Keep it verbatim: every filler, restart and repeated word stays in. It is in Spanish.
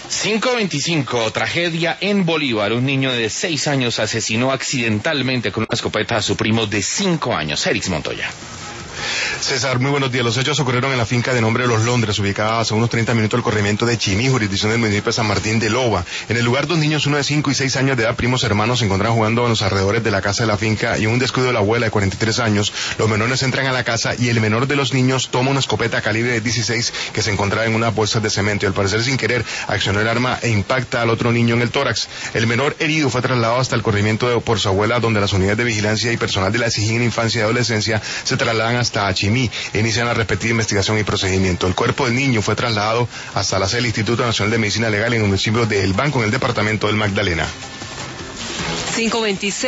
cinco veinticinco, tragedia en Bolívar. Un niño de seis años asesinó accidentalmente con una escopeta a su primo de cinco años. Erix Montoya. César, muy buenos días. Los hechos ocurrieron en la finca de nombre Los Londres, ubicada a unos treinta minutos del corregimiento de Chimí, jurisdicción del municipio de San Martín de Loba. En el lugar, dos niños, uno de cinco y seis años de edad, primos hermanos, se encontraban jugando en los alrededores de la casa de la finca y en un descuido de la abuela de cuarenta y tres años, los menores entran a la casa y el menor de los niños toma una escopeta calibre dieciséis que se encontraba en unas bolsas de cemento y al parecer sin querer accionó el arma e impacta al otro niño en el tórax. El menor herido fue trasladado hasta el corregimiento de, por su abuela, donde las unidades de vigilancia y personal de la S I G I N Infancia y Adolescencia se trasladan hasta Chimí e inician la respectiva investigación y procedimiento. El cuerpo del niño fue trasladado hasta la sede del Instituto Nacional de Medicina Legal en el municipio de El Banco, en el departamento del Magdalena. cinco veintiséis